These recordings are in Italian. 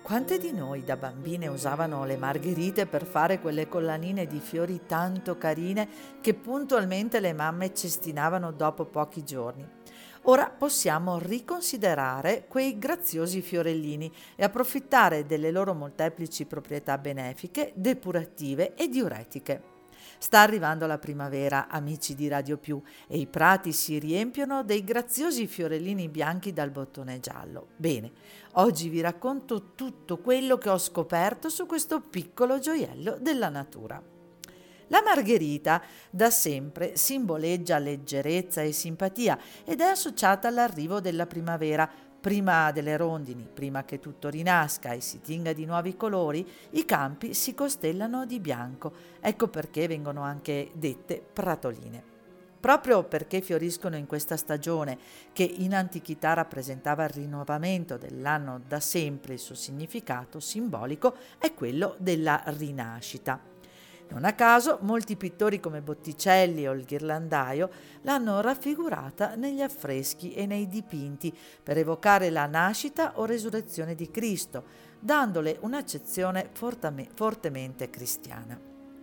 Quante di noi da bambine usavano le margherite per fare quelle collanine di fiori tanto carine che puntualmente le mamme cestinavano dopo pochi giorni? Ora possiamo riconsiderare quei graziosi fiorellini e approfittare delle loro molteplici proprietà benefiche, depurative e diuretiche. Sta arrivando la primavera, amici di Radio Più, e i prati si riempiono dei graziosi fiorellini bianchi dal bottone giallo. Bene, oggi vi racconto tutto quello che ho scoperto su questo piccolo gioiello della natura. La margherita da sempre simboleggia leggerezza e simpatia ed è associata all'arrivo della primavera. Prima delle rondini, prima che tutto rinasca e si tinga di nuovi colori, i campi si costellano di bianco. Ecco perché vengono anche dette pratoline. Proprio perché fioriscono in questa stagione, che in antichità rappresentava il rinnovamento dell'anno da sempre, il suo significato simbolico è quello della rinascita. Non a caso, molti pittori come Botticelli o il Ghirlandaio l'hanno raffigurata negli affreschi e nei dipinti per evocare la nascita o resurrezione di Cristo, dandole un'accezione fortemente cristiana.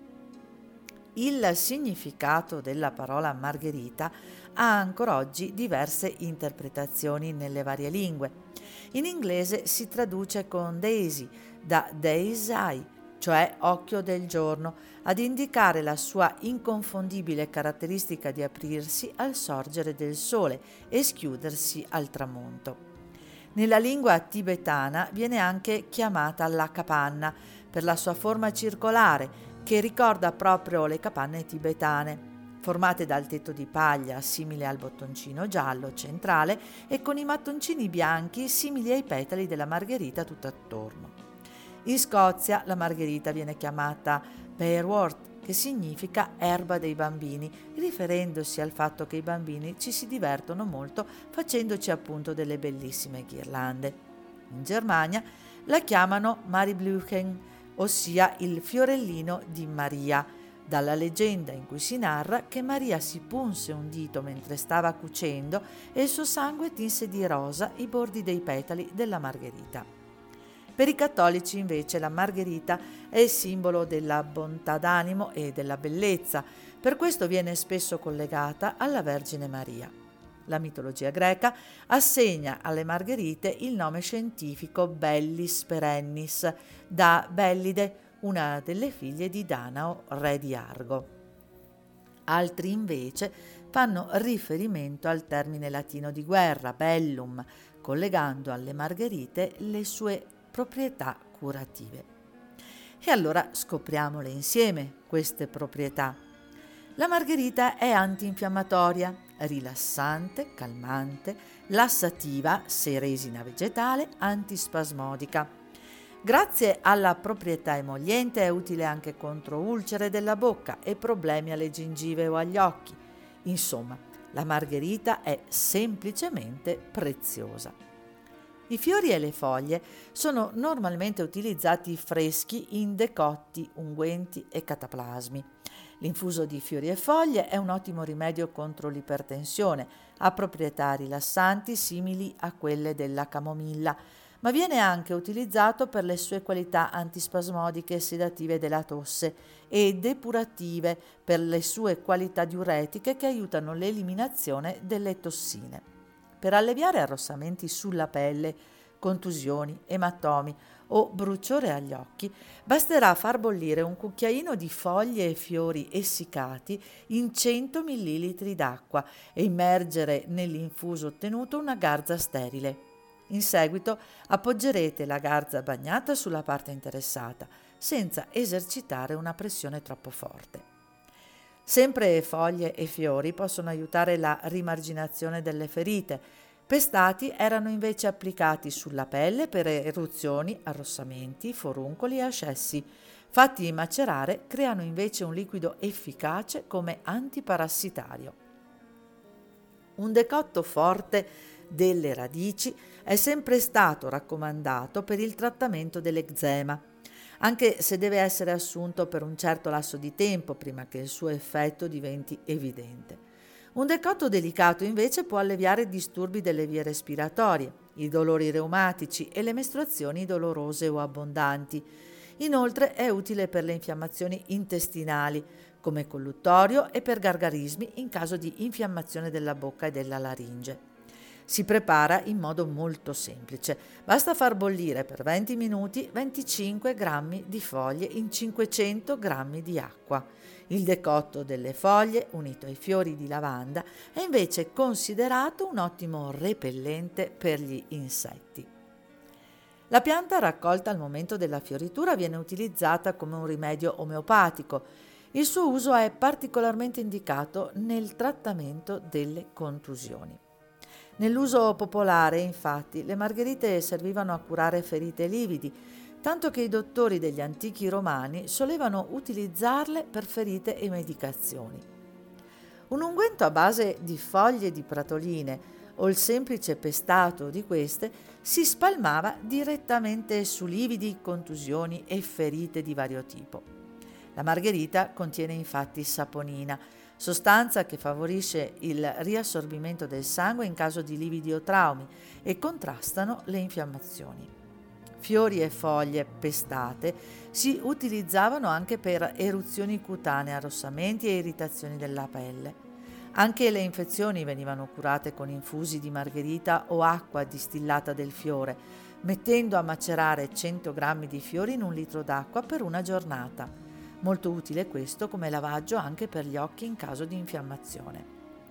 Il significato della parola margherita ha ancora oggi diverse interpretazioni nelle varie lingue. In inglese si traduce con daisy, da day's eye, cioè occhio del giorno, ad indicare la sua inconfondibile caratteristica di aprirsi al sorgere del sole e schiudersi al tramonto. Nella lingua tibetana viene anche chiamata la capanna per la sua forma circolare, che ricorda proprio le capanne tibetane, formate dal tetto di paglia simile al bottoncino giallo centrale e con i mattoncini bianchi simili ai petali della margherita tutt'attorno. In Scozia la margherita viene chiamata pearwort, che significa erba dei bambini, riferendosi al fatto che i bambini ci si divertono molto facendoci appunto delle bellissime ghirlande. In Germania la chiamano Maribluchen, ossia il fiorellino di Maria, dalla leggenda in cui si narra che Maria si punse un dito mentre stava cucendo e il suo sangue tinse di rosa i bordi dei petali della margherita. Per i cattolici invece la margherita è il simbolo della bontà d'animo e della bellezza, per questo viene spesso collegata alla Vergine Maria. La mitologia greca assegna alle margherite il nome scientifico Bellis perennis, da Bellide, una delle figlie di Danao, re di Argo. Altri invece fanno riferimento al termine latino di guerra, bellum, collegando alle margherite le sue proprietà curative. E allora scopriamole insieme queste proprietà. La margherita è antinfiammatoria, rilassante, calmante, lassativa, se resina vegetale, antispasmodica. Grazie alla proprietà emolliente è utile anche contro ulcere della bocca e problemi alle gengive o agli occhi. Insomma, la margherita è semplicemente preziosa. I fiori e le foglie sono normalmente utilizzati freschi in decotti, unguenti e cataplasmi. L'infuso di fiori e foglie è un ottimo rimedio contro l'ipertensione, ha proprietà rilassanti simili a quelle della camomilla, ma viene anche utilizzato per le sue qualità antispasmodiche e sedative della tosse e depurative per le sue qualità diuretiche che aiutano l'eliminazione delle tossine. Per alleviare arrossamenti sulla pelle, contusioni, ematomi o bruciore agli occhi, basterà far bollire un cucchiaino di foglie e fiori essiccati in 100 ml d'acqua e immergere nell'infuso ottenuto una garza sterile. In seguito appoggerete la garza bagnata sulla parte interessata, senza esercitare una pressione troppo forte. Sempre foglie e fiori possono aiutare la rimarginazione delle ferite. Pestati erano invece applicati sulla pelle per eruzioni, arrossamenti, foruncoli e ascessi. Fatti macerare creano invece un liquido efficace come antiparassitario. Un decotto forte delle radici è sempre stato raccomandato per il trattamento dell'eczema, anche se deve essere assunto per un certo lasso di tempo prima che il suo effetto diventi evidente. Un decotto delicato invece può alleviare disturbi delle vie respiratorie, i dolori reumatici e le mestruazioni dolorose o abbondanti. Inoltre è utile per le infiammazioni intestinali, come colluttorio, e per gargarismi in caso di infiammazione della bocca e della laringe. Si prepara in modo molto semplice. Basta far bollire per 20 minuti 25 grammi di foglie in 500 grammi di acqua. Il decotto delle foglie, unito ai fiori di lavanda, è invece considerato un ottimo repellente per gli insetti. La pianta raccolta al momento della fioritura viene utilizzata come un rimedio omeopatico. Il suo uso è particolarmente indicato nel trattamento delle contusioni. Nell'uso popolare, infatti, le margherite servivano a curare ferite e lividi, tanto che i dottori degli antichi romani solevano utilizzarle per ferite e medicazioni. Un unguento a base di foglie di pratoline o il semplice pestato di queste si spalmava direttamente su lividi, contusioni e ferite di vario tipo. La margherita contiene infatti saponina, sostanza che favorisce il riassorbimento del sangue in caso di lividi o traumi e contrastano le infiammazioni. Fiori e foglie pestate si utilizzavano anche per eruzioni cutanee, arrossamenti e irritazioni della pelle. Anche le infezioni venivano curate con infusi di margherita o acqua distillata del fiore, mettendo a macerare 100 grammi di fiori in 1 litro d'acqua per una giornata. Molto utile questo come lavaggio anche per gli occhi in caso di infiammazione.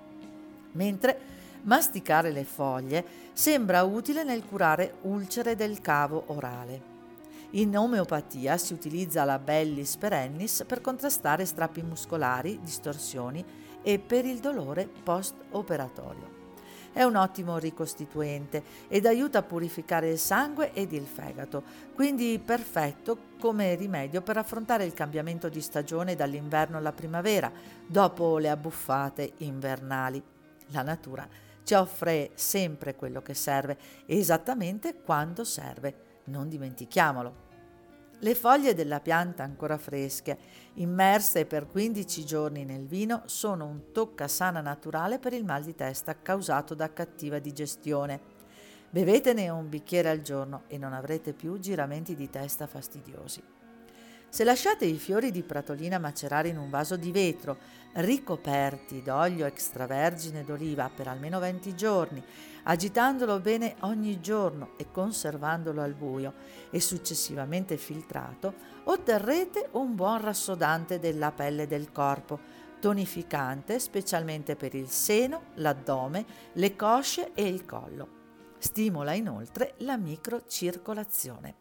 Mentre masticare le foglie sembra utile nel curare ulcere del cavo orale. In omeopatia si utilizza la Bellis perennis per contrastare strappi muscolari, distorsioni e per il dolore post-operatorio. È un ottimo ricostituente ed aiuta a purificare il sangue ed il fegato, quindi perfetto come rimedio per affrontare il cambiamento di stagione dall'inverno alla primavera, dopo le abbuffate invernali. La natura ci offre sempre quello che serve, esattamente quando serve, non dimentichiamolo. Le foglie della pianta ancora fresche, immerse per 15 giorni nel vino, sono un toccasana naturale per il mal di testa causato da cattiva digestione. Bevetene un bicchiere al giorno e non avrete più giramenti di testa fastidiosi. Se lasciate i fiori di pratolina macerare in un vaso di vetro, ricoperti d'olio extravergine d'oliva per almeno 20 giorni, agitandolo bene ogni giorno e conservandolo al buio e successivamente filtrato, otterrete un buon rassodante della pelle del corpo, tonificante specialmente per il seno, l'addome, le cosce e il collo. Stimola inoltre la microcircolazione.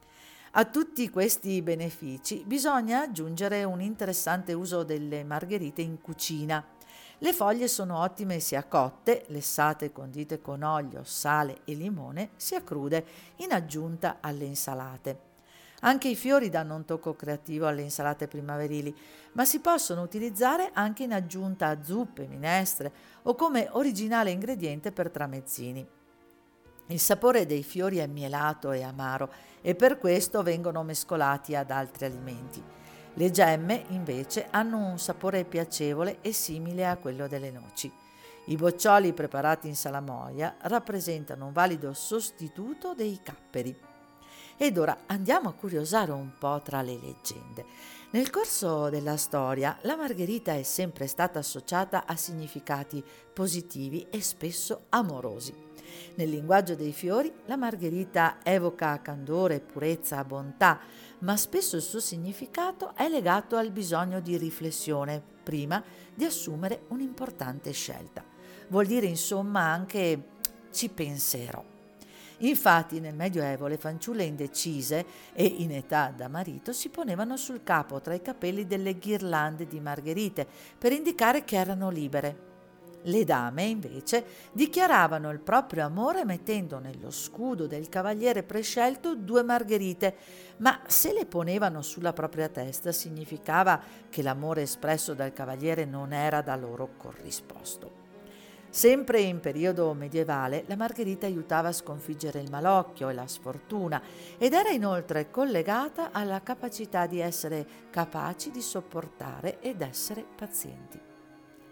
A tutti questi benefici bisogna aggiungere un interessante uso delle margherite in cucina. Le foglie sono ottime sia cotte, lessate e condite con olio, sale e limone, sia crude, in aggiunta alle insalate. Anche i fiori danno un tocco creativo alle insalate primaverili, ma si possono utilizzare anche in aggiunta a zuppe, minestre o come originale ingrediente per tramezzini. Il sapore dei fiori è mielato e amaro e per questo vengono mescolati ad altri alimenti. Le gemme, invece, hanno un sapore piacevole e simile a quello delle noci. I boccioli preparati in salamoia rappresentano un valido sostituto dei capperi. Ed ora andiamo a curiosare un po' tra le leggende. Nel corso della storia, la margherita è sempre stata associata a significati positivi e spesso amorosi. Nel linguaggio dei fiori, la margherita evoca candore, purezza, bontà, ma spesso il suo significato è legato al bisogno di riflessione prima di assumere un'importante scelta. Vuol dire insomma anche ci penserò. Infatti nel Medioevo le fanciulle indecise e in età da marito si ponevano sul capo tra i capelli delle ghirlande di margherite per indicare che erano libere. Le dame, invece, dichiaravano il proprio amore mettendo nello scudo del cavaliere prescelto 2 margherite, ma se le ponevano sulla propria testa significava che l'amore espresso dal cavaliere non era da loro corrisposto. Sempre in periodo medievale, la margherita aiutava a sconfiggere il malocchio e la sfortuna ed era inoltre collegata alla capacità di essere capaci di sopportare ed essere pazienti.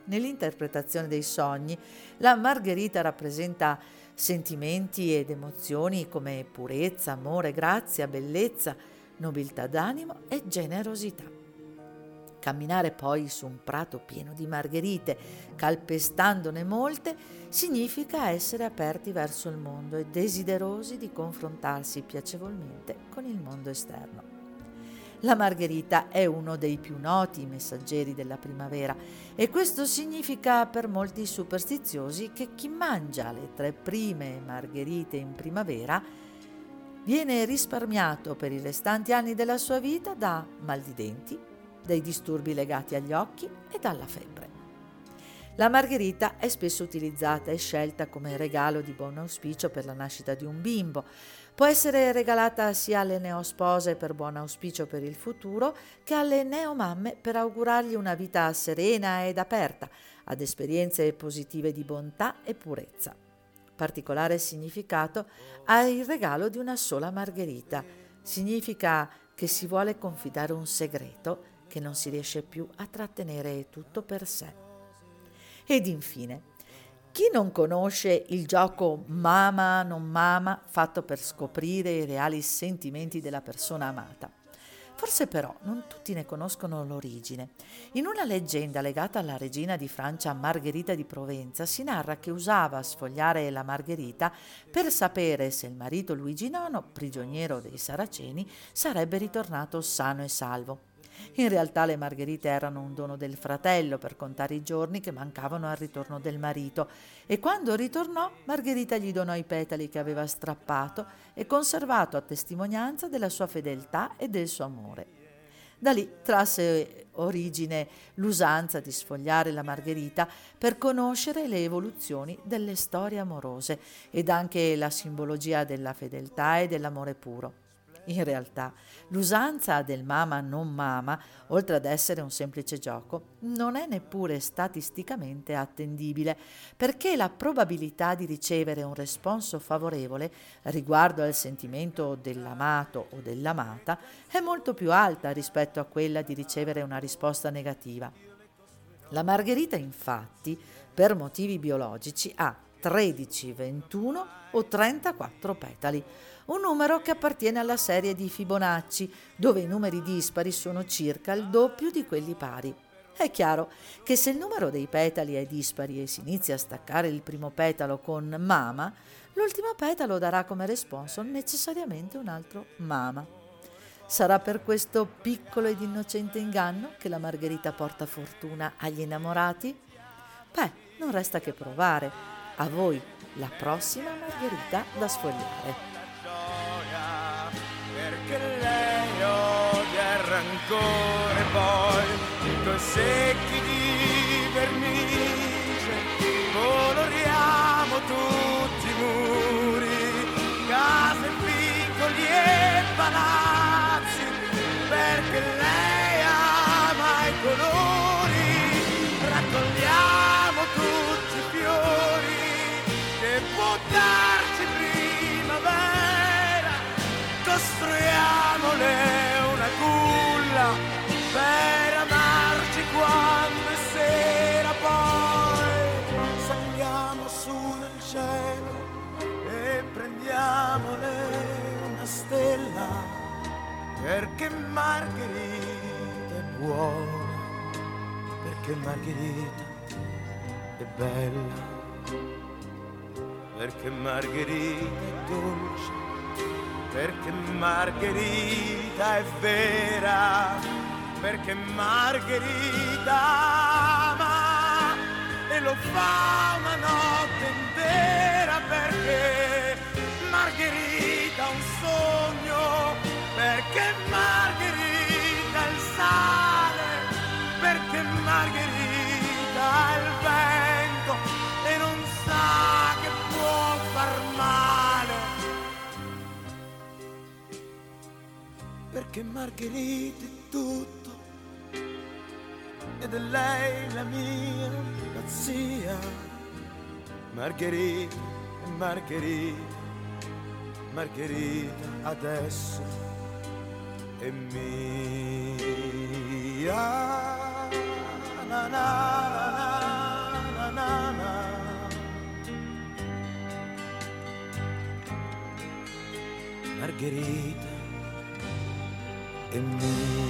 Nell'interpretazione dei sogni, la margherita rappresenta sentimenti ed emozioni come purezza, amore, grazia, bellezza, nobiltà d'animo e generosità. Camminare poi su un prato pieno di margherite, calpestandone molte, significa essere aperti verso il mondo e desiderosi di confrontarsi piacevolmente con il mondo esterno. La margherita è uno dei più noti messaggeri della primavera e questo significa per molti superstiziosi che chi mangia le 3 prime margherite in primavera viene risparmiato per i restanti anni della sua vita da mal di denti, dai disturbi legati agli occhi e dalla febbre. La margherita è spesso utilizzata e scelta come regalo di buon auspicio per la nascita di un bimbo. Può essere regalata sia alle neospose per buon auspicio per il futuro che alle neomamme per augurargli una vita serena ed aperta ad esperienze positive di bontà e purezza. Particolare significato ha il regalo di una sola margherita. Significa che si vuole confidare un segreto che non si riesce più a trattenere tutto per sé. Ed infine, chi non conosce il gioco mama non mama fatto per scoprire i reali sentimenti della persona amata? Forse però non tutti ne conoscono l'origine. In una leggenda legata alla regina di Francia Margherita di Provenza si narra che usava sfogliare la margherita per sapere se il marito Luigi IX, prigioniero dei Saraceni, sarebbe ritornato sano e salvo. In realtà le margherite erano un dono del fratello per contare i giorni che mancavano al ritorno del marito e quando ritornò Margherita gli donò i petali che aveva strappato e conservato a testimonianza della sua fedeltà e del suo amore. Da lì trasse origine l'usanza di sfogliare la margherita per conoscere le evoluzioni delle storie amorose ed anche la simbologia della fedeltà e dell'amore puro. In realtà, l'usanza del mama non mama, oltre ad essere un semplice gioco, non è neppure statisticamente attendibile, perché la probabilità di ricevere un responso favorevole riguardo al sentimento dell'amato o dell'amata è molto più alta rispetto a quella di ricevere una risposta negativa. La margherita, infatti, per motivi biologici ha 13, 21 o 34 petali, un numero che appartiene alla serie di Fibonacci, dove i numeri dispari sono circa il doppio di quelli pari. È chiaro che se il numero dei petali è dispari e si inizia a staccare il primo petalo con mama, l'ultimo petalo darà come responso necessariamente un altro mama. Sarà per questo piccolo ed innocente inganno che la margherita porta fortuna agli innamorati? Beh, non resta che provare. A voi la prossima margherita da sfogliare. Perché lei odia il rancore poi coi secchi di vernice coloriamo tutti i muri, case, vicoli e palazzi, perché lei ama i colori, raccogliamo tutti i fiori che può darci primavera, costruiamole una culla per amarci quando è sera, poi saliamo su nel cielo e prendiamole una stella, perché Margherita è buona, perché Margherita è bella, perché Margherita è dolce, perché Margherita è vera, perché Margherita ama e lo fa una notte intera, perché Margherita ha un sogno, perché Margherita è il sale, perché Margherita è il vento e non sa che può far male, perché Margherita è tutto ed è lei la mia pazzia. Margherita, Margherita, Margherita adesso è mia. Na, na, na, na. Margherita e me.